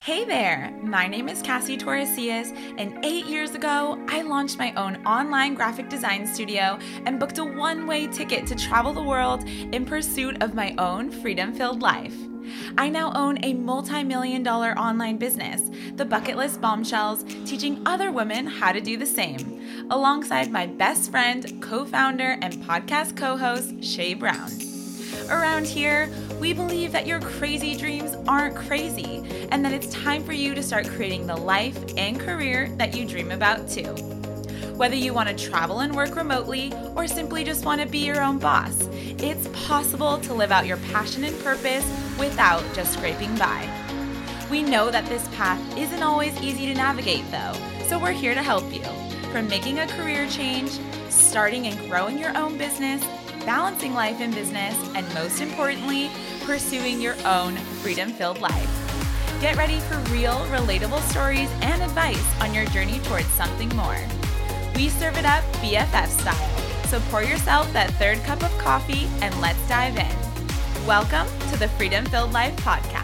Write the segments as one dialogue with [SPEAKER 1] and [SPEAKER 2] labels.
[SPEAKER 1] Hey there, my name is Cassie Torresias, and 8 years ago, I launched my own online graphic design studio and booked a one-way ticket to travel the world in pursuit of my own freedom-filled life. I now own a multi-million-dollar online business, The Bucket List Bombshells, teaching other women how to do the same, alongside my best friend, co-founder, and podcast co-host, Shay Brown. Around here, we believe that your crazy dreams aren't crazy, and that it's time for you to start creating the life and career that you dream about too. Whether you want to travel and work remotely, or simply just want to be your own boss, it's possible to live out your passion and purpose without just scraping by. We know that this path isn't always easy to navigate though, so we're here to help you. From making a career change, starting and growing your own business, balancing life and business, and most importantly, pursuing your own freedom-filled life. Get ready for real, relatable stories and advice on your journey towards something more. We serve it up BFF style, so pour yourself that third cup of coffee and let's dive in. Welcome to the Freedom-Filled Life Podcast.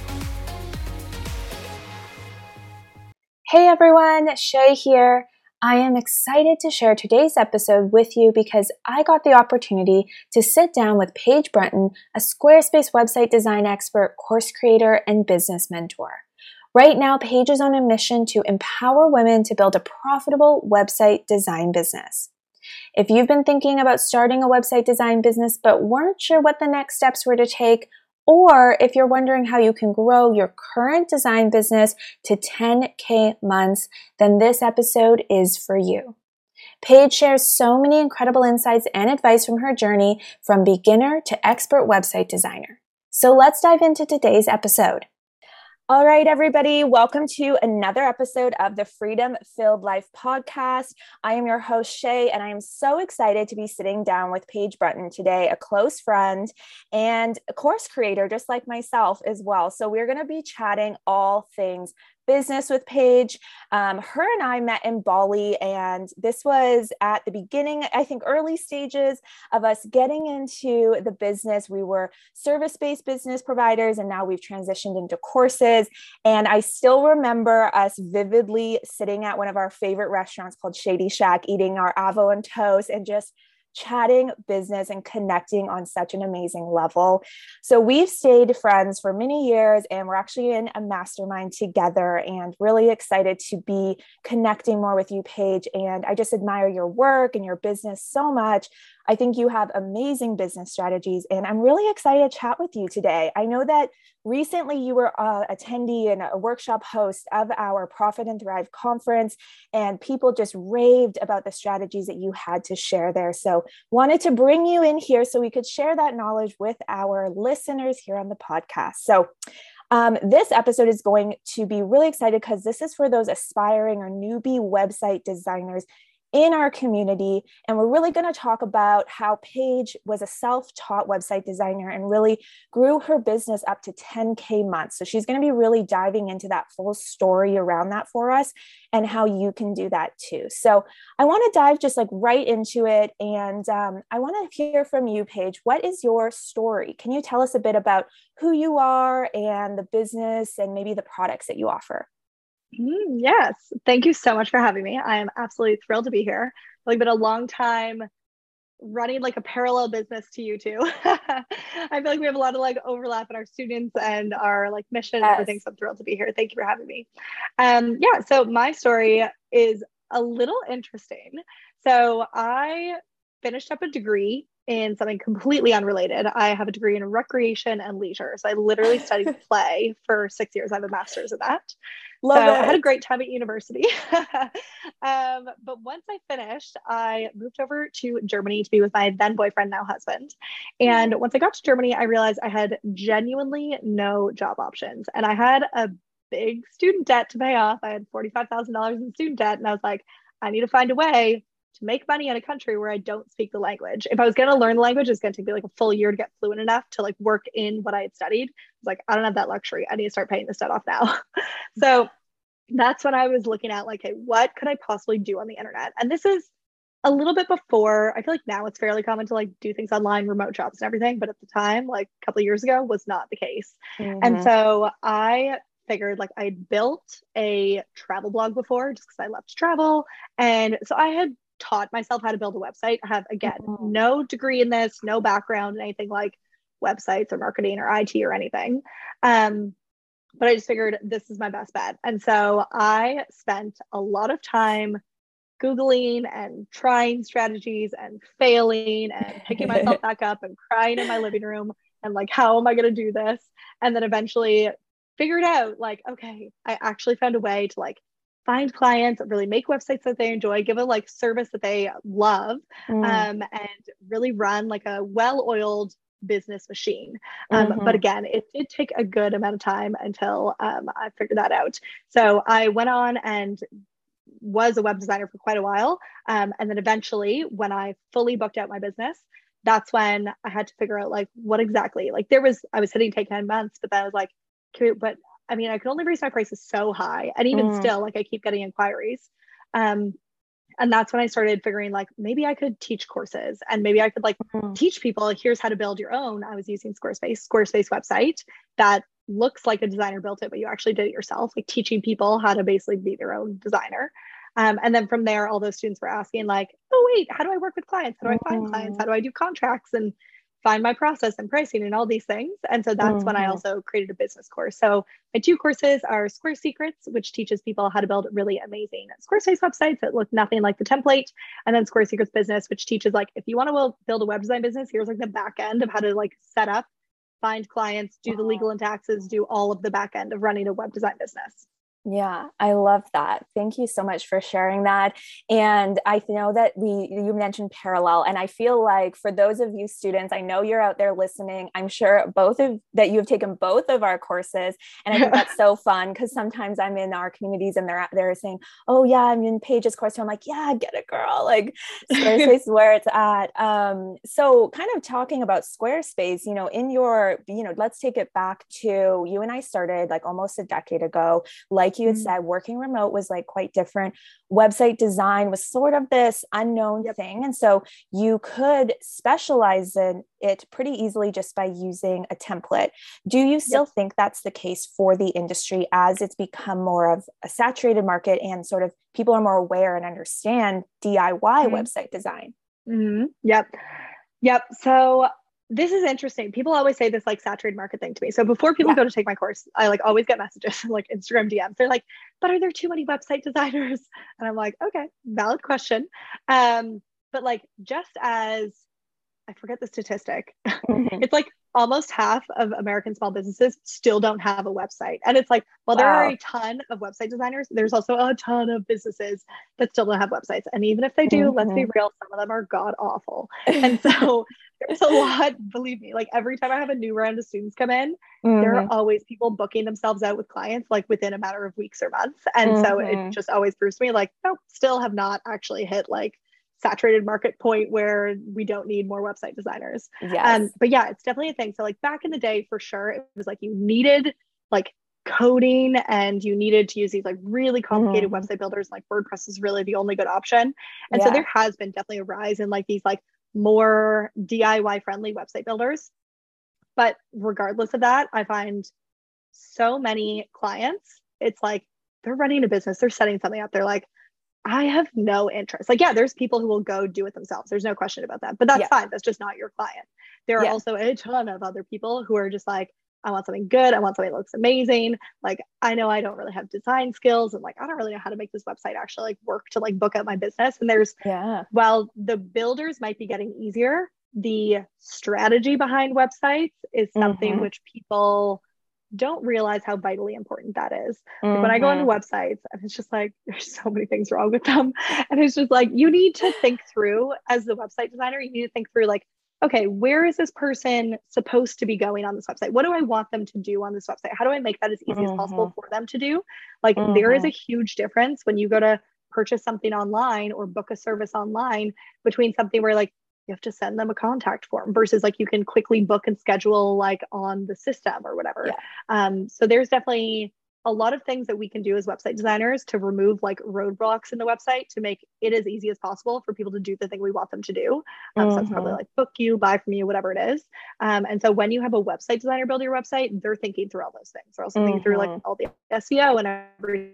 [SPEAKER 2] Hey everyone, Shay here. I am excited to share today's episode with you because I got the opportunity to sit down with Paige Brunton, a Squarespace website design expert, course creator, and business mentor. Right now, Paige is on a mission to empower women to build a profitable website design business. If you've been thinking about starting a website design business but weren't sure what the next steps were to take, or if you're wondering how you can grow your current design business to 10K months, then this episode is for you. Paige shares so many incredible insights and advice from her journey from beginner to expert website designer. So let's dive into today's episode. All right, everybody, welcome to another episode of the Freedom Filled Life Podcast. I am your host, Shay, and I am so excited to be sitting down with Paige Brunton today, a close friend and a course creator, just like myself as well. So we're going to be chatting all things business with Paige. Her and I met in Bali, and this was at the beginning, I think early stages of us getting into the business. We were service-based business providers, and now we've transitioned into courses. And I still remember us vividly sitting at one of our favorite restaurants called Shady Shack, eating our avo and toast and just chatting business and connecting on such an amazing level. So we've stayed friends for many years, and we're actually in a mastermind together, and really excited to be connecting more with you, Paige. And I just admire your work and your business so much. I think you have amazing business strategies, and I'm really excited to chat with you today. I know that recently you were an attendee and a workshop host of our Profit and Thrive conference, and people just raved about the strategies that you had to share there. So wanted to bring you in here so we could share that knowledge with our listeners here on the podcast. So this episode is going to be really excited because this is for those aspiring or newbie website designers in our community. And we're really going to talk about how Paige was a self-taught website designer and really grew her business up to 10K months. So she's going to be really diving into that full story around that for us and how you can do that too. So I want to dive just like right into it. And I want to hear from you, Paige. What is your story? Can you tell us a bit about who you are and the business and maybe the products that you offer?
[SPEAKER 3] Yes. Thank you so much for having me. I am absolutely thrilled to be here. It's been a long time running like a parallel business to you two. I feel like we have a lot of overlap in our students and our mission and everything. So I'm thrilled to be here. Thank you for having me. So my story is a little interesting. So I finished up a degree in something completely unrelated. I have a degree in recreation and leisure. So I literally studied play for 6 years. I have a master's in that.
[SPEAKER 2] Love it.
[SPEAKER 3] I had a great time at university. But once I finished, I moved over to Germany to be with my then boyfriend, now husband. And once I got to Germany, I realized I had genuinely no job options. And I had a big student debt to pay off. I had $45,000 in student debt. And I was like, I need to find a way to make money in a country where I don't speak the language. If I was going to learn the language, it's going to take me a full year to get fluent enough to work in what I had studied. I was like, I don't have that luxury. I need to start paying this debt off now. So that's when I was looking at hey, what could I possibly do on the internet? And this is a little bit before. I feel like now it's fairly common to do things online, remote jobs and everything. But at the time, a couple of years ago, was not the case. Mm-hmm. And so I figured like I'd built a travel blog before just because I love to travel. And so I had taught myself how to build a website. I have, again, no degree in this, no background in anything like websites or marketing or IT or anything. But I just figured this is my best bet. And so I spent a lot of time Googling and trying strategies and failing and picking myself back up and crying in my living room and like, how am I going to do this? And then eventually figured out like, okay, I actually found a way to like find clients, really make websites that they enjoy, give a like service that they love, and really run like a well-oiled business machine. But again, it did take a good amount of time until I figured that out. So I went on and was a web designer for quite a while. And then eventually when I fully booked out my business, that's when I had to figure out like what exactly, like I was hitting take 9 months, but then I was like, but I mean, I could only raise my prices so high. And even still, like I keep getting inquiries. And that's when I started figuring like, maybe I could teach courses and maybe I could like teach people, here's how to build your own. I was using Squarespace website that looks like a designer built it, but you actually did it yourself, like teaching people how to basically be their own designer. And then from there, all those students were asking like, oh, wait, how do I work with clients? How do I find clients? How do I do contracts and find my process and pricing and all these things? And so that's when I also created a business course. So my 2 courses are Square Secrets, which teaches people how to build really amazing Squarespace websites that look nothing like the template. And then Square Secrets Business, which teaches like, if you want to build a web design business, here's like the back end of how to like set up, find clients, do the legal and taxes, do all of the back end of running a web design business.
[SPEAKER 2] Yeah, I love that. Thank you so much for sharing that. And I know that you mentioned parallel, and I feel like for those of you students, I know you're out there listening. I'm sure that you have taken both of our courses, and I think that's so fun because sometimes I'm in our communities and they're saying, "Oh yeah, I'm in Paige's course." So I'm like, "Yeah, get it, girl!" Like Squarespace is where it's at. So kind of talking about Squarespace, let's take it back to you and I started like almost a decade ago. Like you had said, working remote was like quite different. Website design was sort of this unknown thing. And so you could specialize in it pretty easily just by using a template. Do you still think that's the case for the industry as it's become more of a saturated market and sort of people are more aware and understand DIY website design?
[SPEAKER 3] Yep. So this is interesting. People always say this like saturated market thing to me. So before people go to take my course, I like always get messages like Instagram DMs. They're like, but are there too many website designers? And I'm like, okay, valid question. But like, just as I forget the statistic, it's like almost half of American small businesses still don't have a website. And it's like, well, there are a ton of website designers. There's also a ton of businesses that still don't have websites. And even if they do, let's be real, some of them are god awful. And so there's a lot, believe me, like every time I have a new round of students come in, there are always people booking themselves out with clients like within a matter of weeks or months. And so it just always proves to me like, nope, still have not actually hit like saturated market point where we don't need more website designers. But yeah, it's definitely a thing. So like back in the day, for sure, it was like you needed like coding and you needed to use these like really complicated website builders. Like WordPress is really the only good option. And so there has been definitely a rise in like these like more DIY friendly website builders. But regardless of that, I find so many clients, it's like they're running a business, they're setting something up. They're like, I have no interest. Like, yeah, there's people who will go do it themselves. There's no question about that, but that's fine. That's just not your client. There are also a ton of other people who are just like, I want something good. I want something that looks amazing. Like, I know I don't really have design skills and like, I don't really know how to make this website actually like work to like book out my business. And there's, while the builders might be getting easier, the strategy behind websites is something which people don't realize how vitally important that is. Like when I go into websites and it's just like, there's so many things wrong with them. And it's just like, you need to think through as the website designer, you need to think through like, okay, where is this person supposed to be going on this website? What do I want them to do on this website? How do I make that as easy as possible for them to do? Like there is a huge difference when you go to purchase something online or book a service online between something where like you have to send them a contact form versus like you can quickly book and schedule like on the system or whatever. So there's definitely a lot of things that we can do as website designers to remove like roadblocks in the website to make it as easy as possible for people to do the thing we want them to do. So it's probably like book you, buy from you, whatever it is. And so when you have a website designer build your website, they're thinking through all those things. They're also thinking through like all the SEO and everything.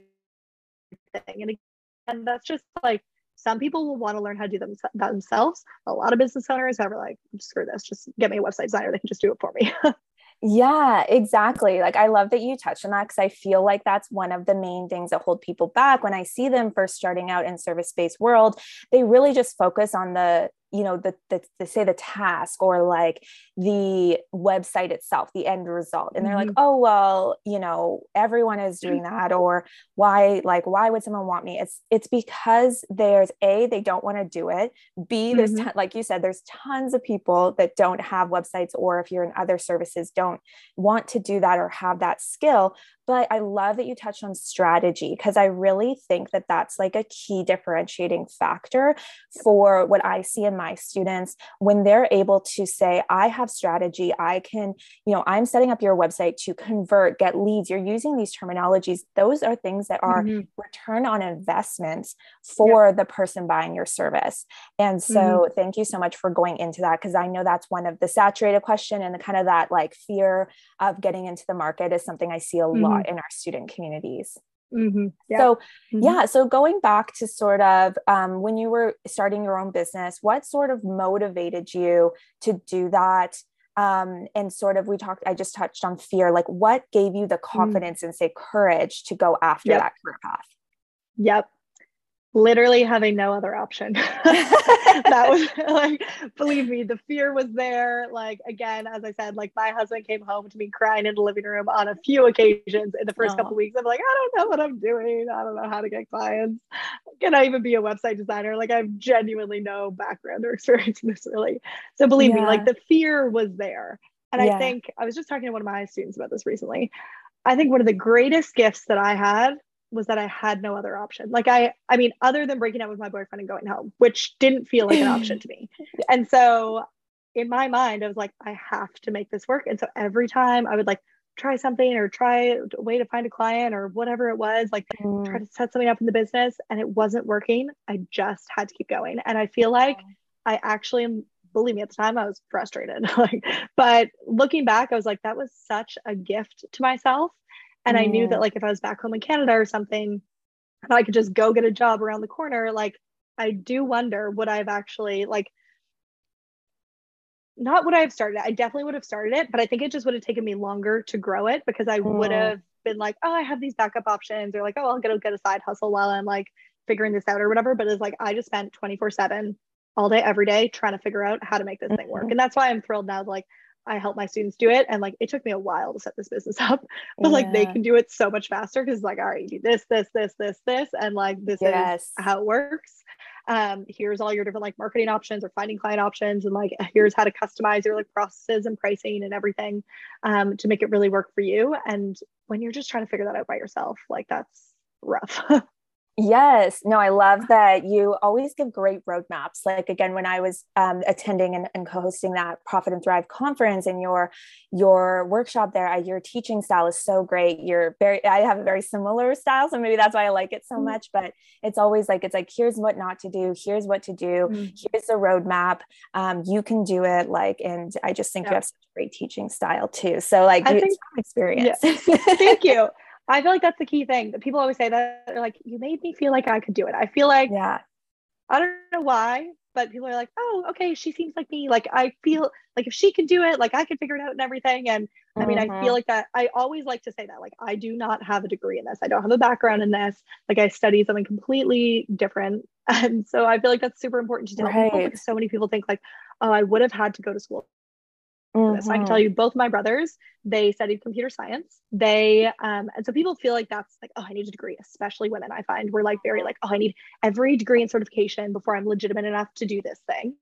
[SPEAKER 3] And that's just like, some people will want to learn how to do that themselves. A lot of business owners are like, screw this, just get me a website designer. They can just do it for me.
[SPEAKER 2] Yeah, exactly. Like I love that you touched on that because I feel like that's one of the main things that hold people back. When I see them first starting out in service-based world, they really just focus on the say the task or like the website itself, the end result. And they're like, oh, well, everyone is doing that. Or why would someone want me? It's because they don't want to do it. B, there's like you said, there's tons of people that don't have websites, or if you're in other services, don't want to do that or have that skill. But I love that you touched on strategy, because I really think that that's like a key differentiating factor for what I see in my students when they're able to say, I have strategy. I can, I'm setting up your website to convert, get leads. You're using these terminologies. Those are things that are return on investments for the person buying your service. And so thank you so much for going into that, because I know that's one of the saturated question, and the kind of that like fear of getting into the market is something I see a lot in our student communities. So going back to sort of when you were starting your own business, what sort of motivated you to do that? And sort of I just touched on fear, like what gave you the confidence and say courage to go after that career path?
[SPEAKER 3] Literally having no other option. That was like, believe me, the fear was there. Like, again, as I said, like my husband came home to me crying in the living room on a few occasions in the first couple of weeks. I'm like, I don't know what I'm doing. I don't know how to get clients. Can I even be a website designer? Like I have genuinely no background or experience in this really. So believe me, like the fear was there. And I think I was just talking to one of my students about this recently. I think one of the greatest gifts that I had was that I had no other option. Like I mean, other than breaking up with my boyfriend and going home, which didn't feel like an option to me. And so in my mind, I was like, I have to make this work. And so every time I would like try something or try a way to find a client or whatever it was, like try to set something up in the business and it wasn't working, I just had to keep going. And I feel like I actually am, believe me, at the time I was frustrated. But looking back, I was like, that was such a gift to myself. And I knew that like, if I was back home in Canada or something, and I could just go get a job around the corner, like, I do wonder, would I have actually like, not would I have started it? I definitely would have started it, but I think it just would have taken me longer to grow it, because I would have been like, oh, I have these backup options, or like, oh, I'll get a side hustle while I'm like figuring this out or whatever. But it's like, I just spent 24/7 all day, every day trying to figure out how to make this thing work. And that's why I'm thrilled now. Like, I help my students do it. And like, it took me a while to set this business up, but like they can do it so much faster. Cause like, all right, you do this. And like, this is how it works. Here's all your different like marketing options or finding client options. And like, here's how to customize your like processes and pricing and everything, to make it really work for you. And when you're just trying to figure that out by yourself, like that's rough.
[SPEAKER 2] Yes. No, I love that you always give great roadmaps. Like, again, when I was attending and co-hosting that Profit and Thrive conference, and your workshop there, your teaching style is so great. I have a very similar style, so maybe that's why I like it so much, but it's always like, here's what not to do. Here's what to do. Here's the roadmap. You can do it. Like, and I just think you have such a great teaching style too. So like, it's experience.
[SPEAKER 3] Thank you. I feel like that's the key thing that people always say, that they're like, you made me feel like I could do it. I feel like, I don't know why, but people are like, oh, okay, she seems like me. Like, I feel like if she can do it, like I can figure it out and everything. And I mean, I feel like that. I always like to say that, like, I do not have a degree in this. I don't have a background in this. Like, I studied something completely different. And so I feel like that's super important to tell people, because so many people think like, oh, I would have had to go to school. So I can tell you, both my brothers, they studied computer science. And so people feel like that's like, oh, I need a degree, especially women. I find we're like very like, oh, I need every degree and certification before I'm legitimate enough to do this thing.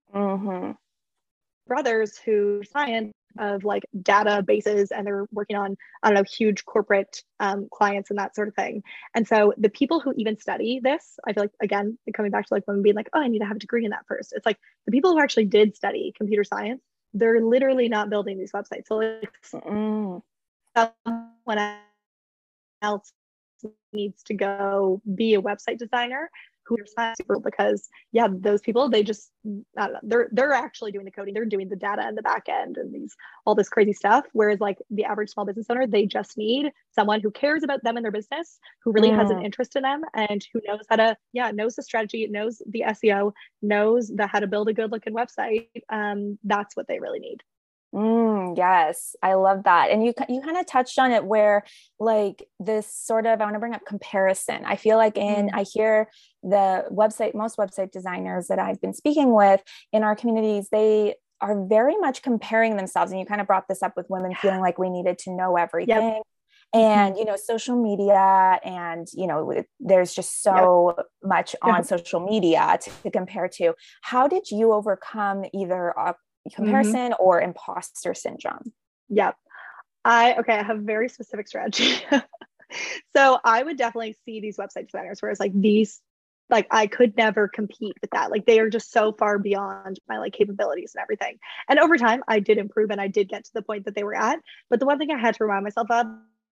[SPEAKER 3] Brothers who science of like databases, and they're working on, I don't know, huge corporate clients and that sort of thing. And so the people who even study this, I feel like, again, coming back to like women being like, oh, I need to have a degree in that first. It's like the people who actually did study computer science, they're literally not building these websites. So like someone else needs to go be a website designer who are super, because those people, they just, I don't know, they're actually doing the coding, they're doing the data and the back end and all this crazy stuff. Whereas like the average small business owner, they just need someone who cares about them and their business, who really has an interest in them, and who knows how to, knows the strategy, knows the SEO, knows how to build a good looking website. That's what they really need.
[SPEAKER 2] Yes, I love that. And you kind of touched on it, where like this sort of, I want to bring up comparison. I feel like I hear most website designers that I've been speaking with in our communities, they are very much comparing themselves. And you kind of brought this up with women feeling like we needed to know everything. Yep. And, social media, and, there's just so much on social media to compare to. How did you overcome either comparison or imposter syndrome?
[SPEAKER 3] Yep. I have a very specific strategy. So I would definitely see these website designers, whereas like these, like I could never compete with that. Like they are just so far beyond my like capabilities and everything. And over time I did improve and I did get to the point that they were at. But the one thing I had to remind myself of,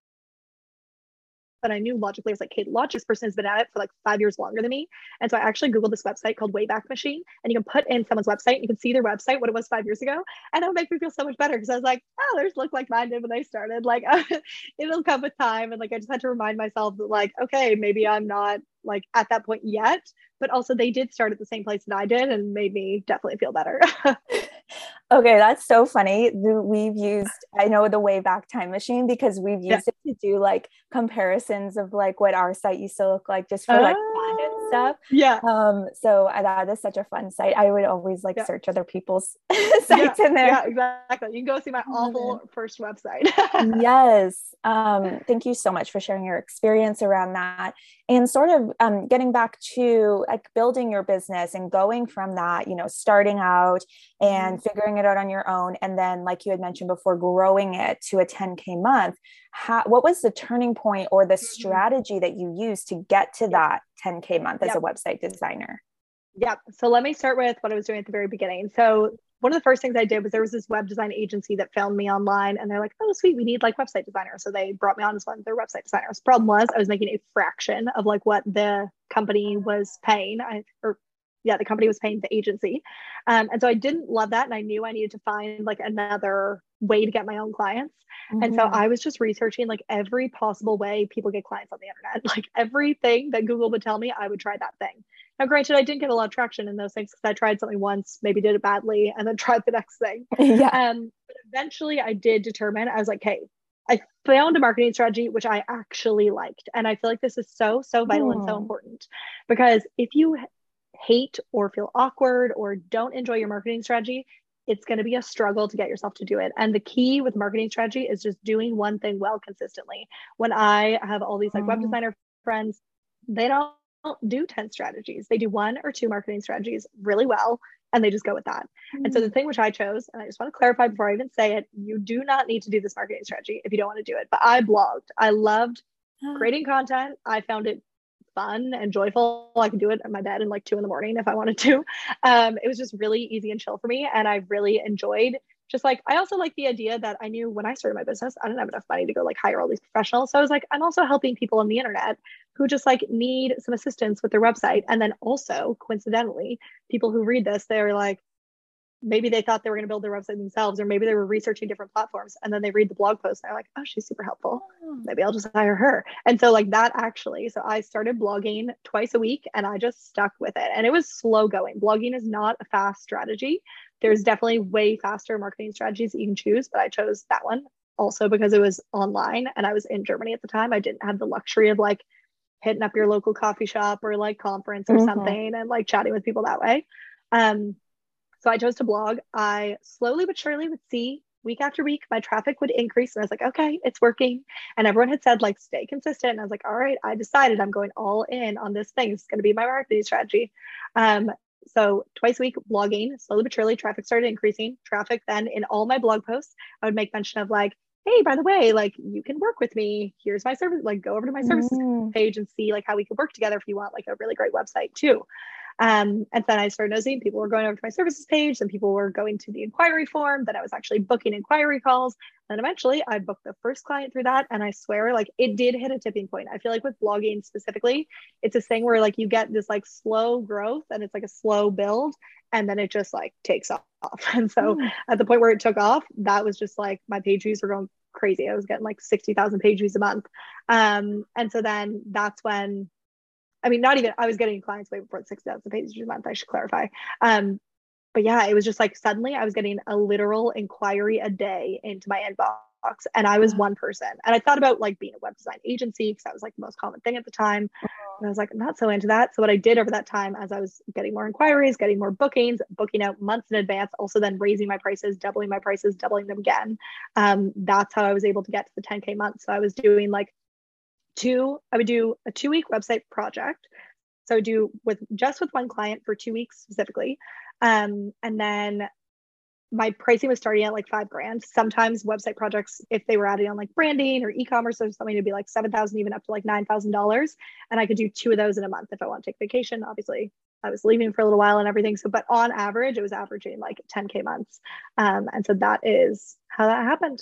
[SPEAKER 3] but I knew logically, I was like, Kate, this person has been at it for like 5 years longer than me. And so I actually Googled this website called Wayback Machine, and you can put in someone's website and you can see their website, what it was 5 years ago. And that would make me feel so much better, because I was like, oh, theirs look like mine did when they started. Like it'll come with time. And like, I just had to remind myself that like, okay, maybe I'm not like at that point yet, but also they did start at the same place that I did, and made me definitely feel better.
[SPEAKER 2] Okay, that's so funny. I know the Wayback Time Machine, because we've used it to do like comparisons of like what our site used to look like, just for like fun and stuff.
[SPEAKER 3] Yeah.
[SPEAKER 2] So that is such a fun site. I would always like search other people's sites in there.
[SPEAKER 3] Yeah, exactly. You can go see my awful first website.
[SPEAKER 2] Yes. Thank you so much for sharing your experience around that, and sort of getting back to like building your business and going from that, starting out and figuring it out on your own. And then, like you had mentioned before, growing it to a 10K month. What was the turning point or the strategy that you used to get to that 10K month as a website designer?
[SPEAKER 3] Yeah. So let me start with what I was doing at the very beginning. So one of the first things I did was, there was this web design agency that found me online, and they're like, oh, sweet, we need like website designers. So they brought me on as one of their website designers. Problem was, I was making a fraction of like what the company was paying. The company was paying the agency. And so I didn't love that. And I knew I needed to find like another way to get my own clients. And so I was just researching like every possible way people get clients on the internet. Like everything that Google would tell me, I would try that thing. Now, granted, I didn't get a lot of traction in those things, because I tried something once, maybe did it badly, and then tried the next thing. But eventually I did determine, I was like, hey, I found a marketing strategy which I actually liked. And I feel like this is so vital and so important, because if you hate or feel awkward or don't enjoy your marketing strategy, it's going to be a struggle to get yourself to do it. And the key with marketing strategy is just doing one thing well consistently. When I have all these like web designer friends, they don't do 10 strategies. They do 1 or 2 marketing strategies really well, and they just go with that. And so the thing which I chose, and I just want to clarify before I even say it, you do not need to do this marketing strategy if you don't want to do it. But I blogged. I loved creating content. I found it fun and joyful. I could do it in my bed in like 2 a.m. if I wanted to. It was just really easy and chill for me. And I really enjoyed just like, I also like the idea that I knew when I started my business, I didn't have enough money to go like hire all these professionals. So I was like, I'm also helping people on the internet who just like need some assistance with their website. And then also coincidentally, people who read this, they're like, maybe they thought they were going to build their website themselves, or maybe they were researching different platforms, and then they read the blog post and they're like, oh, she's super helpful. Maybe I'll just hire her. And so like that actually, so I started blogging twice a week, and I just stuck with it. And it was slow going. Blogging is not a fast strategy. There's definitely way faster marketing strategies that you can choose, but I chose that one also because it was online and I was in Germany at the time. I didn't have the luxury of like hitting up your local coffee shop or like conference or something and like chatting with people that way. So I chose to blog. I slowly but surely would see week after week, my traffic would increase. And I was like, okay, it's working. And everyone had said like, stay consistent. And I was like, all right, I decided I'm going all in on this thing. It's going to be my marketing strategy. So twice a week blogging, slowly but surely, traffic started increasing. Traffic then in all my blog posts, I would make mention of like, hey, by the way, like you can work with me. Here's my service, like go over to my services page and see like how we could work together if you want like a really great website too. And then I started noticing people were going over to my services page, and people were going to the inquiry form, that I was actually booking inquiry calls. And eventually I booked the first client through that. And I swear, like, it did hit a tipping point. I feel like with blogging specifically, it's this thing where like you get this like slow growth and it's like a slow build, and then it just like takes off. And so at the point where it took off, that was just like my page views were going crazy. I was getting like 60,000 page views a month. And so then that's when, I mean, not even, I was getting clients way before 6,000 page views a month, I should clarify. But yeah, it was just like suddenly I was getting a literal inquiry a day into my inbox, and I was one person. And I thought about like being a web design agency because that was like the most common thing at the time. And I was like, I'm not so into that. So what I did over that time, as I was getting more inquiries, getting more bookings, booking out months in advance, also then raising my prices, doubling them again. That's how I was able to get to the 10K month. So I was doing like I would do a 2-week website project. So I would do with one client for 2 weeks specifically. And then my pricing was starting at like $5,000. Sometimes website projects, if they were adding on like branding or e-commerce or something, it'd be like 7,000, even up to like $9,000. And I could do 2 of those in a month if I want to take vacation. Obviously, I was leaving for a little while and everything. So, but on average, it was averaging like 10K months. And so that is how that happened.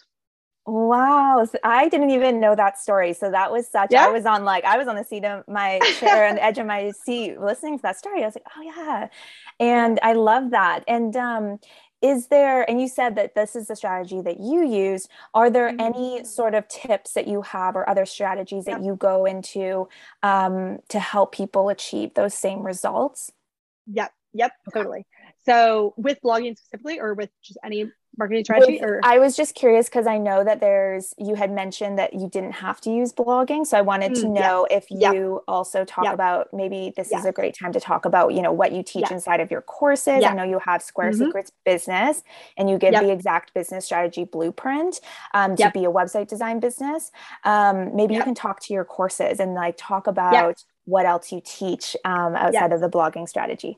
[SPEAKER 2] Wow. I didn't even know that story. So that was I was on the seat of my chair on the edge of my seat listening to that story. I was like, oh yeah. And I love that. And is there, and you said that this is the strategy that you use. Are there any sort of tips that you have or other strategies that you go into to help people achieve those same results?
[SPEAKER 3] Yep, totally. So with blogging specifically, or with just any marketing strategy?
[SPEAKER 2] I was just curious because I know that you had mentioned that you didn't have to use blogging. So I wanted to know if you also talk about, maybe this is a great time to talk about, what you teach inside of your courses. I know you have Square Secrets Business, and you give the exact business strategy blueprint to be a website design business. Maybe you can talk to your courses and like talk about what else you teach outside of the blogging strategy.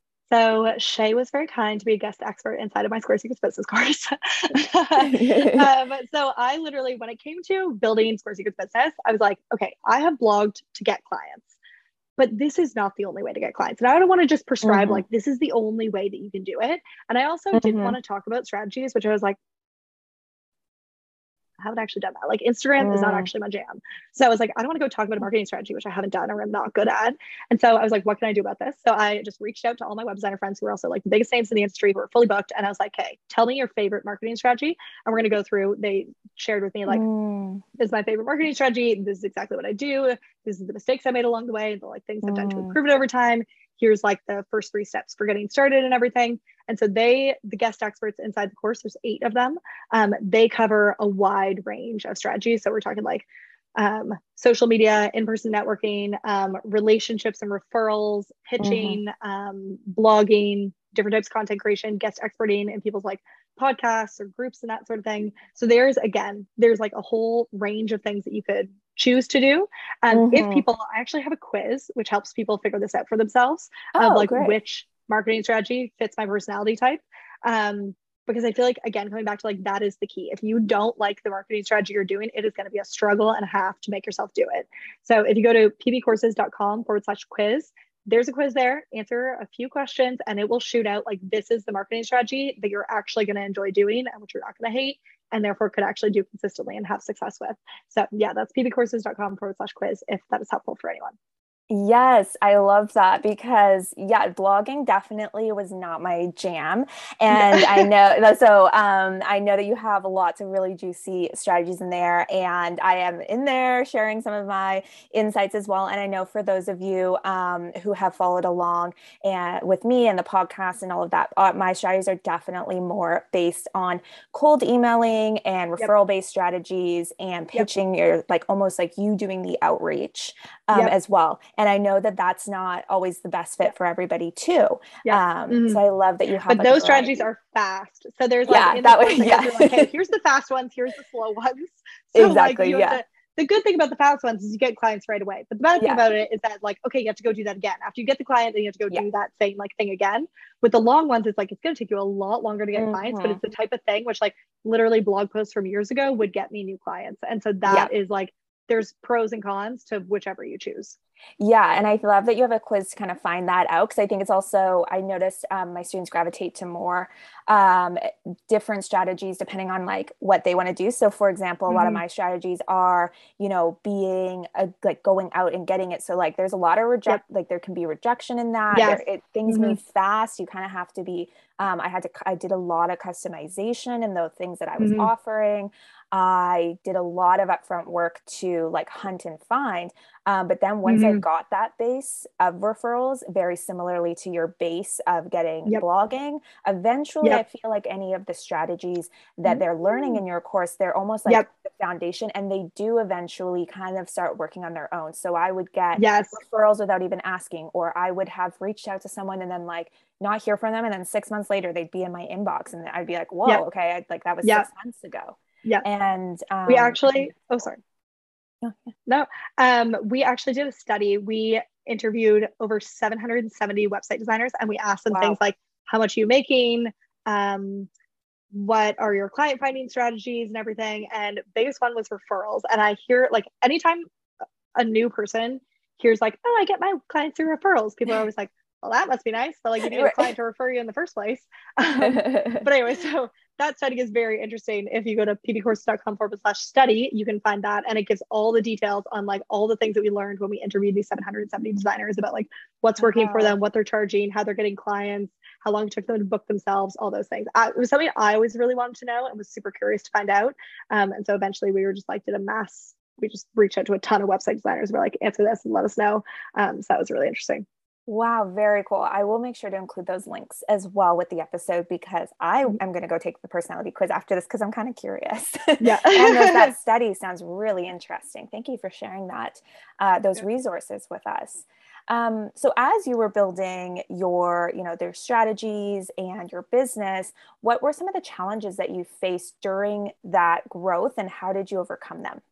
[SPEAKER 3] So Shay was very kind to be a guest expert inside of my Square Secrets Business course. So I literally, when it came to building Square Secrets Business, I was like, okay, I have blogged to get clients, but this is not the only way to get clients. And I don't want to just prescribe like, this is the only way that you can do it. And I also didn't want to talk about strategies, which I was like, I haven't actually done that. Like Instagram is not actually my jam. So I was like, I don't want to go talk about a marketing strategy, which I haven't done or I'm not good at. And so I was like, what can I do about this? So I just reached out to all my web designer friends who were also like the biggest names in the industry who were fully booked. And I was like, hey, tell me your favorite marketing strategy. And we're going to go through, they shared with me like, this is my favorite marketing strategy. This is exactly what I do. This is the mistakes I made along the way, the like things I've done to improve it over time. Here's like the first 3 steps for getting started and everything. And so the guest experts inside the course, there's 8 of them. They cover a wide range of strategies. So we're talking like social media, in-person networking, relationships and referrals, pitching, blogging, different types of content creation, guest experting in people's like podcasts or groups and that sort of thing. So there's like a whole range of things that you could choose to do. If people, I actually have a quiz, which helps people figure this out for themselves of like which marketing strategy fits my personality type. Because I feel like, again, coming back to like, that is the key. If you don't like the marketing strategy you're doing, it is going to be a struggle and a half to make yourself do it. So if you go to pbcourses.com/quiz, there's a quiz there, answer a few questions, and it will shoot out like, this is the marketing strategy that you're actually going to enjoy doing and which you're not going to hate, and therefore could actually do consistently and have success with. So yeah, that's pbcourses.com/quiz if that is helpful for anyone.
[SPEAKER 2] Yes, I love that because blogging definitely was not my jam. And I know that you have lots of really juicy strategies in there, and I am in there sharing some of my insights as well. And I know for those of you who have followed along and with me and the podcast and all of that, my strategies are definitely more based on cold emailing and referral based strategies and pitching your like almost like you doing the outreach as well. And I know that that's not always the best fit for everybody too. So I love that you have.
[SPEAKER 3] But those strategies are fast. So there's like like, hey, here's the fast ones, here's the slow ones. So
[SPEAKER 2] exactly.
[SPEAKER 3] Like, the good thing about the fast ones is you get clients right away. But the bad thing about it is that like, okay, you have to go do that again. After you get the client, then you have to go do that same like thing again. With the long ones, it's like, it's going to take you a lot longer to get clients, but it's the type of thing which like literally blog posts from years ago would get me new clients. And so that is like, there's pros and cons to whichever you choose.
[SPEAKER 2] Yeah. And I love that you have a quiz to kind of find that out. Cause I think it's also, I noticed my students gravitate to more different strategies depending on like what they want to do. So for example, a lot of my strategies are, being like going out and getting it. So like there's a lot of like there can be rejection in that.
[SPEAKER 3] Yes.
[SPEAKER 2] Things move fast. You kind of have to be, I did a lot of customization in the things that I was offering. I did a lot of upfront work to like hunt and find. But then once I got that base of referrals, very similarly to your base of getting blogging, eventually I feel like any of the strategies that they're learning in your course, they're almost like the foundation, and they do eventually kind of start working on their own. So I would get referrals without even asking, or I would have reached out to someone and then like not hear from them. And then 6 months later, they'd be in my inbox and I'd be like, whoa, okay. Like that was 6 months ago.
[SPEAKER 3] Yeah.
[SPEAKER 2] And
[SPEAKER 3] we actually, No, we actually did a study. We interviewed over 770 website designers, and we asked them things like, how much are you making? What are your client finding strategies and everything? And biggest one was referrals. And I hear like anytime a new person hears like, oh, I get my clients through referrals, people are always like, well, that must be nice. But like you need a client to refer you in the first place. But anyway, so that study is very interesting. If you go to pbcourses.com/study, you can find that. And it gives all the details on like all the things that we learned when we interviewed these 770 designers about like what's working for them, what they're charging, how they're getting clients, how long it took them to book themselves, all those things. It was something I always really wanted to know and was super curious to find out. And so eventually we were just like, we just reached out to a ton of website designers. We're like, answer this and let us know. So that was really interesting.
[SPEAKER 2] Wow, very cool. I will make sure to include those links as well with the episode, because I am going to go take the personality quiz after this because I'm kind of curious.
[SPEAKER 3] Yeah.
[SPEAKER 2] And that study sounds really interesting. Thank you for sharing those resources with us. So as you were building your, their strategies and your business, what were some of the challenges that you faced during that growth, and how did you overcome them?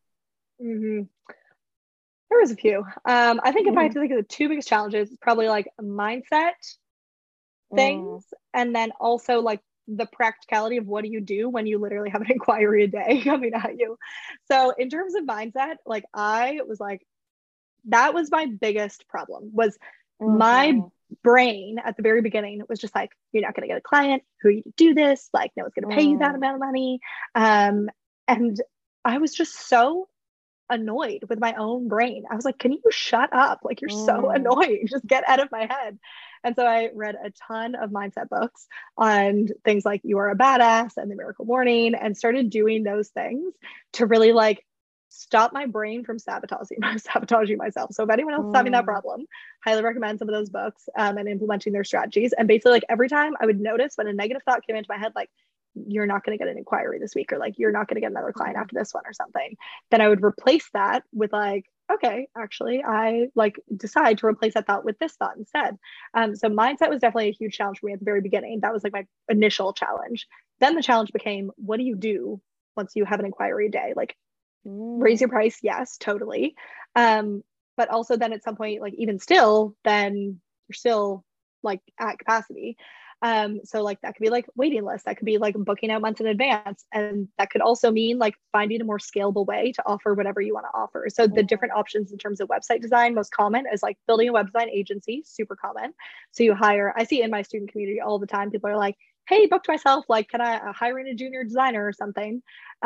[SPEAKER 3] There was a few. I think if I had to think of the two biggest challenges, it's probably like mindset things, and then also like the practicality of what do you do when you literally have an inquiry a day coming at you. So in terms of mindset, like I was like, that was my biggest problem, was my brain at the very beginning was just like, you're not going to get a client, who are you to do this? Like, no one's going to pay you that amount of money. And I was just so annoyed with my own brain. I was like, can you shut up? Like, you're so annoying. Just get out of my head. And so I read a ton of mindset books on things like You Are a Badass and The Miracle Morning, and started doing those things to really like stop my brain from sabotaging myself. So if anyone else is having that problem, highly recommend some of those books and implementing their strategies. And basically like every time I would notice when a negative thought came into my head, like, you're not going to get an inquiry this week, or like, you're not going to get another client after this one or something, then I would replace that with like, okay, actually, I like decide to replace that thought with this thought instead. So mindset was definitely a huge challenge for me at the very beginning. That was like my initial challenge. Then the challenge became, what do you do once you have an inquiry a day? Like, raise your price? Yes, totally. But also then at some point, like even still, then you're still like at capacity. So like that could be like waiting lists, that could be like booking out months in advance. And that could also mean like finding a more scalable way to offer whatever you want to offer. So the different options in terms of website design, most common is like building a web design agency, super common. So you hire, I see in my student community all the time, people are like, hey, booked myself, like, can I hire in a junior designer or something?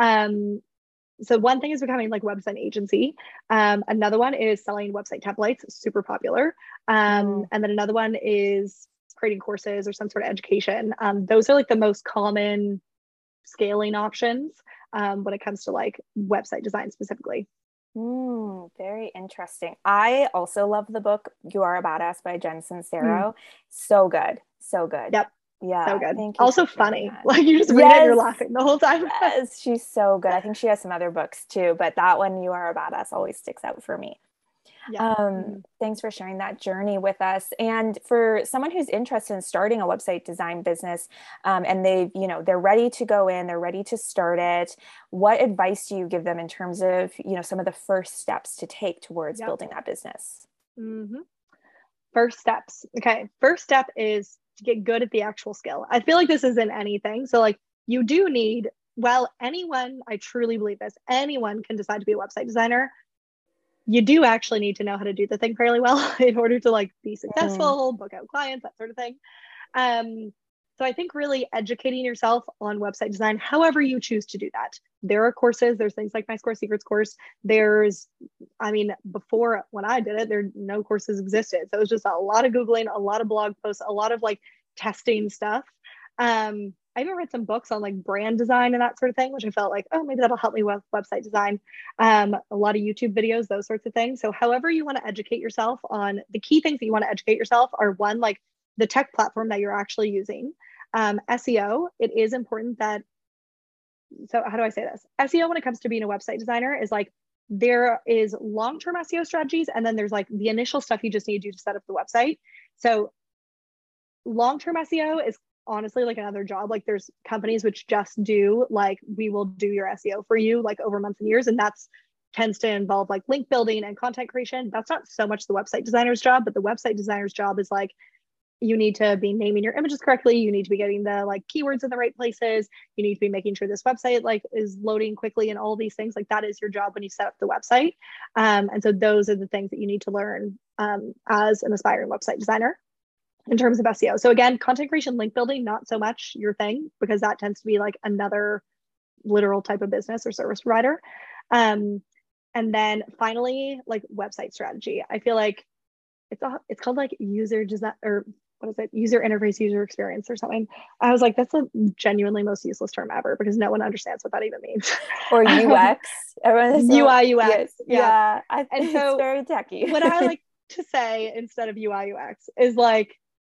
[SPEAKER 3] So one thing is becoming like website agency. Another one is selling website templates, super popular. And then another one is creating courses or some sort of education. Those are like the most common scaling options when it comes to like website design specifically.
[SPEAKER 2] Very interesting. I also love the book You Are a Badass by Jen Sincero. So good. So good.
[SPEAKER 3] Yep.
[SPEAKER 2] Yeah.
[SPEAKER 3] So good. Also funny. Like you just read it and you're laughing the whole time.
[SPEAKER 2] Yes, she's so good. I think she has some other books too, but that one, You Are a Badass, always sticks out for me. Yeah. Thanks for sharing that journey with us. And for someone who's interested in starting a website design business, and they're ready to go in, they're ready to start it, what advice do you give them in terms of, some of the first steps to take towards building that business?
[SPEAKER 3] First steps. Okay. First step is to get good at the actual skill. I feel like this isn't anything. So like you do need, I truly believe this, anyone can decide to be a website designer. you do actually need to know how to do the thing fairly well in order to like be successful, book out clients, that sort of thing. So I think really educating yourself on website design, however you choose to do that. There are courses, there's things like my Square Secrets course. Before when I did it, no courses existed. So it was just a lot of Googling, a lot of blog posts, a lot of like testing stuff. I even read some books on like brand design and that sort of thing, which I felt like, oh, maybe that'll help me with website design. A lot of YouTube videos, those sorts of things. So however you want to educate yourself on, the key things that you want to educate yourself are, one, like the tech platform that you're actually using. SEO, it is important that, so how do I say this? SEO, when it comes to being a website designer, is like, there is long-term SEO strategies, and then there's like the initial stuff you just need to do to set up the website. So long-term SEO is honestly like another job. Like there's companies which just do like, we will do your SEO for you like over months and years. And that's tends to involve like link building and content creation. That's not so much the website designer's job, but the website designer's job is like, you need to be naming your images correctly. You need to be getting the like keywords in the right places. You need to be making sure this website like is loading quickly and all these things. Like that is your job when you set up the website. And so those are the things that you need to learn as an aspiring website designer in terms of SEO. So again, content creation, link building, not so much your thing, because that tends to be like another literal type of business or service provider. And then finally, like website strategy. I feel like it's called like user design, or what is it? User interface, user experience or something. I was like, that's a genuinely most useless term ever, because no one understands what that even means.
[SPEAKER 2] Or UX. Everyone
[SPEAKER 3] UI, UX.
[SPEAKER 2] Yes. Yeah. I think
[SPEAKER 3] and so
[SPEAKER 2] it's very techy.
[SPEAKER 3] What I like to say instead of UI, UX is like,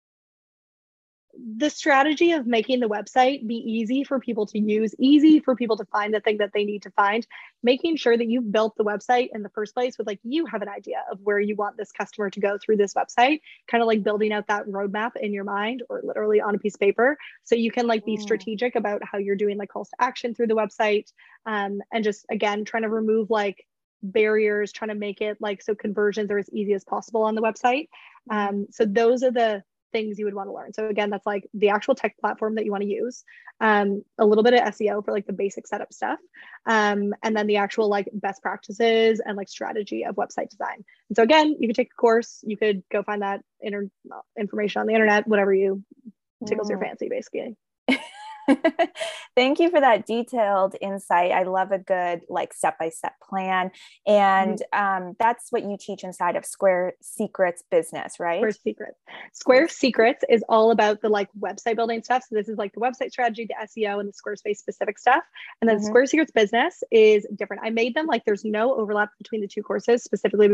[SPEAKER 3] the strategy of making the website be easy for people to use, easy for people to find the thing that they need to find, making sure that you've built the website in the first place with like, you have an idea of where you want this customer to go through this website, kind of like building out that roadmap in your mind or literally on a piece of paper. So you can like be strategic about how you're doing like calls to action through the website. And just, again, trying to remove like barriers, trying to make it like, so conversions are as easy as possible on the website. So those are the things you would want to learn. So again, that's like the actual tech platform that you want to use, a little bit of SEO for like the basic setup stuff, and then the actual like best practices and like strategy of website design. And so again, you could take a course, you could go find that information on the internet, whatever you tickles your fancy, basically.
[SPEAKER 2] Thank you for that detailed insight. I love a good like step-by-step plan. And that's what you teach inside of Square Secrets business, right?
[SPEAKER 3] Square Secrets is all about the like website building stuff. So this is like the website strategy, the SEO, and the Squarespace specific stuff. And then Square Secrets business is different. I made them like there's no overlap between the two courses, specifically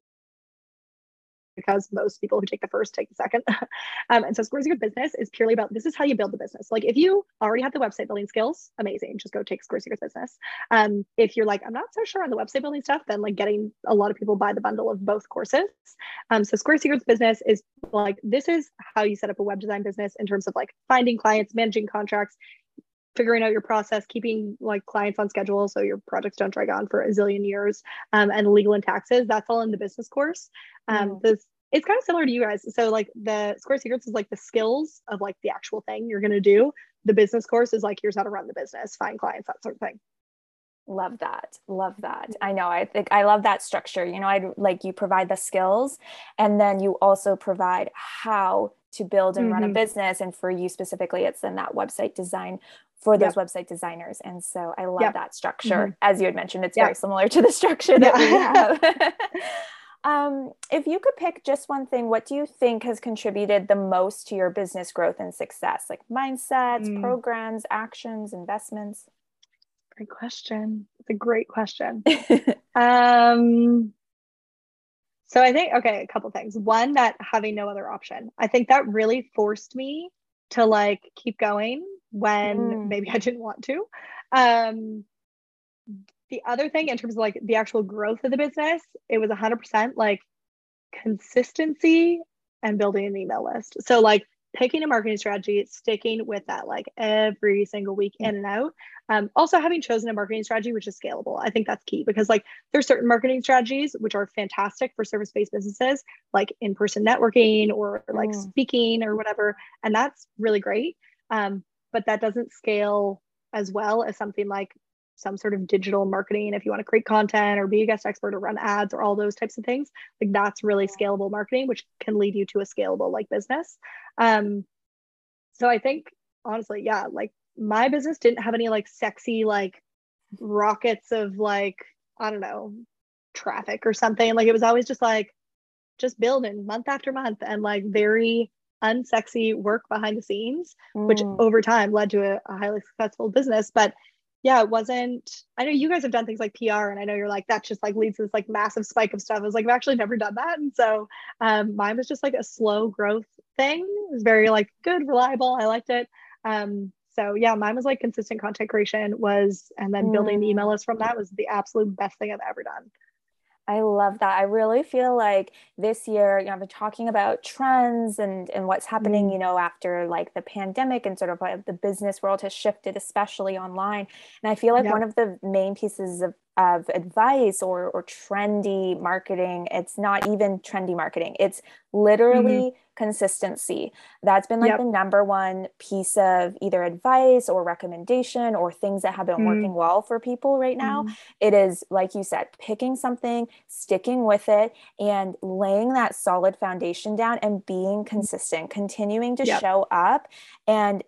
[SPEAKER 3] because most people who take the first take the second. And so Square Secrets business is purely about, this is how you build the business. Like if you already have the website building skills, amazing, just go take Square Secrets business. If you're like, I'm not so sure on the website building stuff, then like getting a lot of people buy the bundle of both courses. So Square Secrets business is like, this is how you set up a web design business in terms of like finding clients, managing contracts, figuring out your process, keeping like clients on schedule so your projects don't drag on for a zillion years, and legal and taxes. That's all in the business course. It's kind of similar to you guys. So like the Square Secrets is like the skills of like the actual thing you're going to do. The business course is like, here's how to run the business, find clients, that sort of thing.
[SPEAKER 2] Love that. Love that. I know. I think I love that structure. You know, I like you provide the skills and then you also provide how to build and run a business. And for you specifically, it's then that website design for those website designers. And so I love that structure. As you had mentioned, it's very similar to the structure that we have. If you could pick just one thing, what do you think has contributed the most to your business growth and success? Like mindsets, programs, actions, investments?
[SPEAKER 3] Great question. It's a great question. So I think, okay, a couple things. One, that having no other option. I think that really forced me to like keep going when maybe I didn't want to. The other thing in terms of like the actual growth of the business, it was 100% like consistency and building an email list. So like picking a marketing strategy, sticking with that like every single week in and out. Also having chosen a marketing strategy which is scalable. I think that's key, because like there's certain marketing strategies which are fantastic for service-based businesses, like in-person networking or like speaking or whatever. And that's really great. But that doesn't scale as well as something like some sort of digital marketing, if you want to create content or be a guest expert or run ads or all those types of things, like that's really scalable marketing, which can lead you to a scalable like business. So I think honestly, yeah, like my business didn't have any like sexy like rockets of like, I don't know, traffic or something. Like it was always just like just building month after month and like very unsexy work behind the scenes, which over time led to a highly successful business. But yeah, it wasn't, I know you guys have done things like PR, and I know you're like, that just like leads to this like massive spike of stuff. I was like, I've actually never done that. And so mine was just like a slow growth thing. It was very like good, reliable. I liked it. So yeah, mine was like consistent content creation was, and then building the email list from that was the absolute best thing I've ever done.
[SPEAKER 2] I love that. I really feel like this year, I've been talking about trends and what's happening, after like the pandemic and sort of like the business world has shifted, especially online. And I feel like one of the main pieces of advice or trendy marketing, it's not even trendy marketing. It's literally consistency. That's been like the number one piece of either advice or recommendation or things that have been working well for people right now. It is, like you said, picking something, sticking with it, and laying that solid foundation down and being consistent, continuing to show up and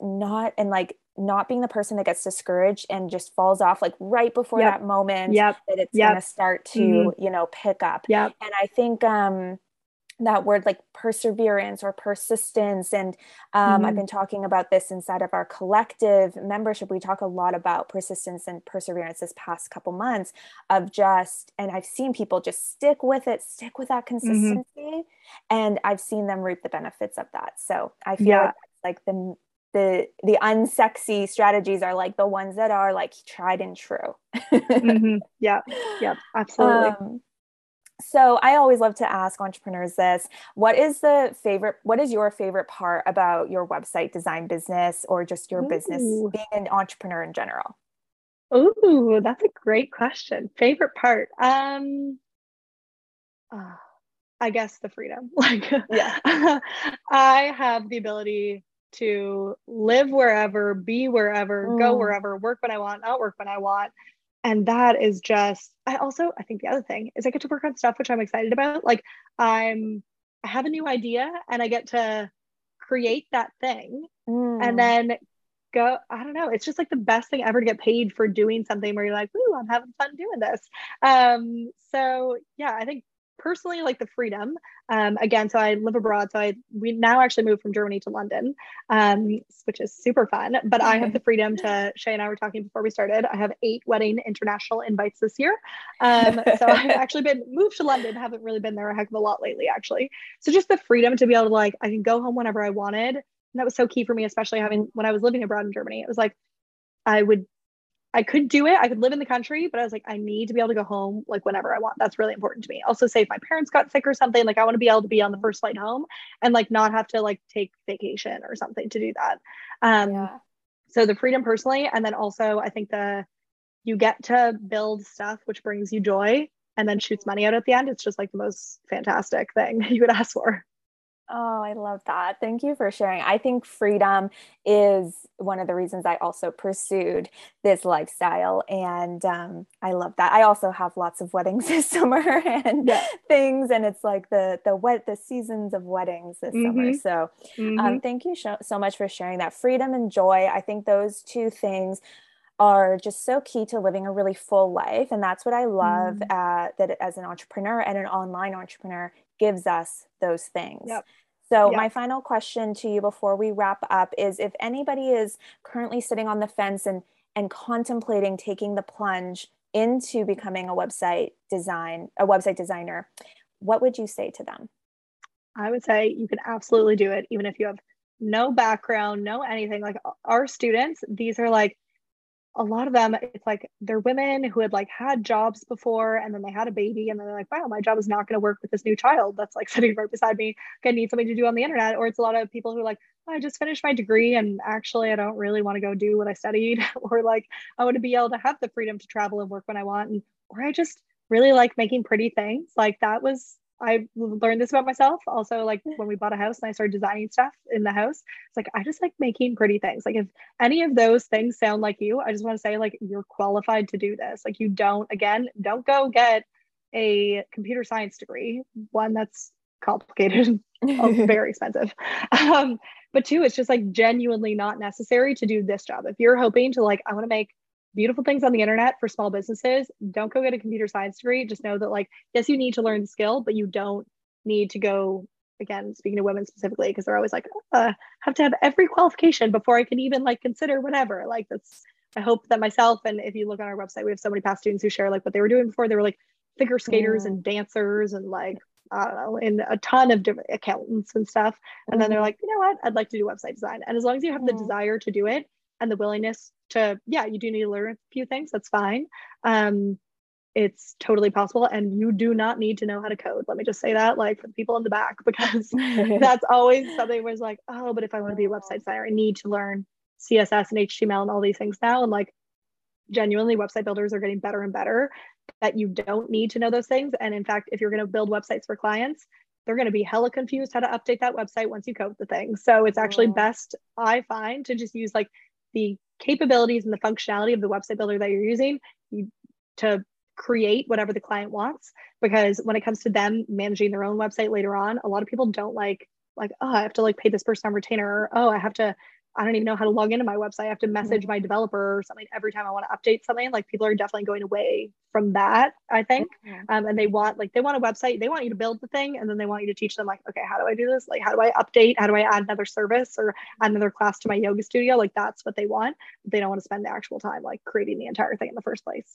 [SPEAKER 2] not being the person that gets discouraged and just falls off like right before that moment that it's going to start to, pick up. And I think, that word like perseverance or persistence. And I've been talking about this inside of our collective membership. We talk a lot about persistence and perseverance this past couple months of and I've seen people just stick with that consistency. And I've seen them reap the benefits of that. So I feel like that's like the unsexy strategies are like the ones that are like tried and true.
[SPEAKER 3] Yeah, absolutely.
[SPEAKER 2] So I always love to ask entrepreneurs this, what is your favorite part about your website design business or just your business, being an entrepreneur in general?
[SPEAKER 3] Ooh, that's a great question. Favorite part? I guess the freedom. Like, I have the ability to live wherever, be wherever, go wherever, work when I want, not work when I want. And that is just, I think the other thing is I get to work on stuff which I'm excited about. Like I have a new idea and I get to create that thing and then go, I don't know. It's just like the best thing ever to get paid for doing something where you're like, ooh, I'm having fun doing this. So yeah, I think personally like the freedom. Again, so I live abroad. So we now actually moved from Germany to London, which is super fun. But I have the freedom to, Shay and I were talking before we started, I have 8 wedding international invites this year. So I've actually moved to London, haven't really been there a heck of a lot lately, actually. So just the freedom to be able to like, I can go home whenever I wanted. And that was so key for me, especially when I was living abroad in Germany. It was like, I could do it. I could live in the country, but I was like, I need to be able to go home like whenever I want. That's really important to me. Also, say if my parents got sick or something, like I want to be able to be on the first flight home and like not have to like take vacation or something to do that. So the freedom personally, and then also I think you get to build stuff which brings you joy and then shoots money out at the end. It's just like the most fantastic thing you could ask for.
[SPEAKER 2] Oh, I love that. Thank you for sharing. I think freedom is one of the reasons I also pursued this lifestyle. And I love that. I also have lots of weddings this summer and things. And it's like the seasons of weddings this summer. So thank you so much for sharing that. Freedom and joy. I think those two things are just so key to living a really full life. And that's what I love that as an entrepreneur and an online entrepreneur gives us those things. So my final question to you before we wrap up is if anybody is currently sitting on the fence and contemplating taking the plunge into becoming a website designer, what would you say to them?
[SPEAKER 3] I would say you can absolutely do it, even if you have no background, no anything. Like our students, these are like, a lot of them, it's like they're women who had like had jobs before and then they had a baby and then they're like, wow, my job is not going to work with this new child that's like sitting right beside me. I need something to do on the internet. Or it's a lot of people who are like, oh, I just finished my degree and actually I don't really want to go do what I studied. Or like, I want to be able to have the freedom to travel and work when I want. Or I just really like making pretty things. Like that was I learned this about myself also, like when we bought a house and I started designing stuff in the house. It's like, I just like making pretty things. Like if any of those things sound like you, I just want to say like, you're qualified to do this. Like you don't go get a computer science degree, one that's complicated, very expensive. But two, it's just like genuinely not necessary to do this job. If you're hoping to like, I want to make beautiful things on the internet for small businesses, don't go get a computer science degree. Just know that like, yes, you need to learn the skill, but you don't need to go, again, speaking to women specifically, because they're always like, have to have every qualification before I can even like consider whatever. Like that's, I hope that myself, and if you look on our website, we have so many past students who share like what they were doing before. They were like figure skaters and dancers and like, I don't know, and a ton of different accountants and stuff. And then they're like, you know what, I'd like to do website design. And as long as you have the desire to do it and the willingness to, yeah, you do need to learn a few things, that's fine. It's totally possible. And you do not need to know how to code. Let me just say that, like for the people in the back, because that's always something where it's like, oh, but if I want to be a website designer, I need to learn CSS and HTML and all these things now. And like genuinely website builders are getting better and better, that you don't need to know those things. And in fact, if you're going to build websites for clients, they're going to be hella confused how to update that website once you code the thing. So it's actually best, I find, to just use like the capabilities and the functionality of the website builder that you're using to create whatever the client wants. Because when it comes to them managing their own website later on, a lot of people don't like, oh, I have to like pay this person on retainer, or, oh, I don't even know how to log into my website. I have to message my developer or something every time I want to update something. Like people are definitely going away from that, I think. And they want a website. They want you to build the thing, and then they want you to teach them like, okay, how do I do this? Like, how do I update? How do I add another service or add another class to my yoga studio? Like that's what they want. But they don't want to spend the actual time like creating the entire thing in the first place.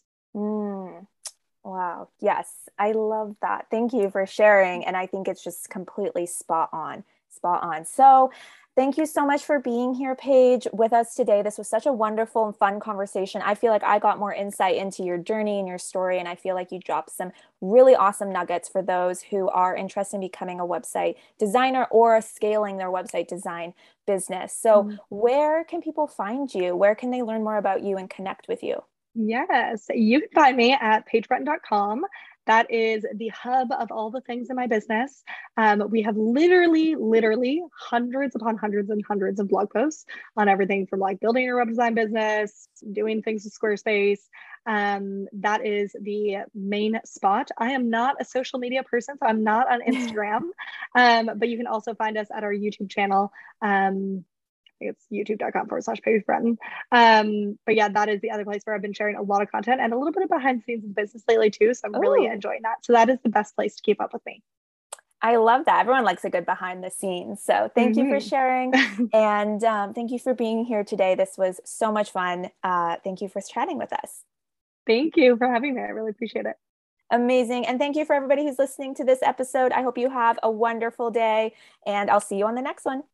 [SPEAKER 2] Wow. Yes. I love that. Thank you for sharing. And I think it's just completely spot on. So thank you so much for being here, Paige, with us today. This was such a wonderful and fun conversation. I feel like I got more insight into your journey and your story, and I feel like you dropped some really awesome nuggets for those who are interested in becoming a website designer or scaling their website design business. So where can people find you? Where can they learn more about you and connect with you?
[SPEAKER 3] Yes, you can find me at paigebretton.com. That is the hub of all the things in my business. We have literally hundreds upon hundreds and hundreds of blog posts on everything from like building your web design business, doing things with Squarespace. That is the main spot. I am not a social media person, so I'm not on Instagram, but you can also find us at our YouTube channel. It's youtube.com/PaigeBretton. But yeah, that is the other place where I've been sharing a lot of content and a little bit of behind the scenes of business lately too. So I'm really enjoying that. So that is the best place to keep up with me.
[SPEAKER 2] I love that. Everyone likes a good behind the scenes. So thank you for sharing. And thank you for being here today. This was so much fun. Thank you for chatting with us.
[SPEAKER 3] Thank you for having me. I really appreciate it.
[SPEAKER 2] Amazing. And thank you for everybody who's listening to this episode. I hope you have a wonderful day, and I'll see you on the next one.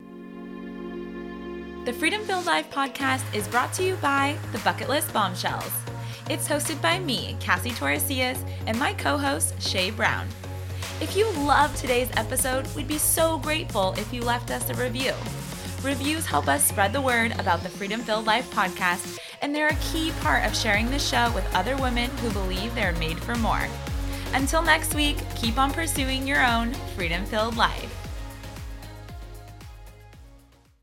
[SPEAKER 1] The Freedom Filled Life podcast is brought to you by the Bucket List Bombshells. It's hosted by me, Cassie Torresillas, and my co-host, Shay Brown. If you loved today's episode, we'd be so grateful if you left us a review. Reviews help us spread the word about the Freedom Filled Life podcast, and they're a key part of sharing this show with other women who believe they're made for more. Until next week, keep on pursuing your own freedom-filled life.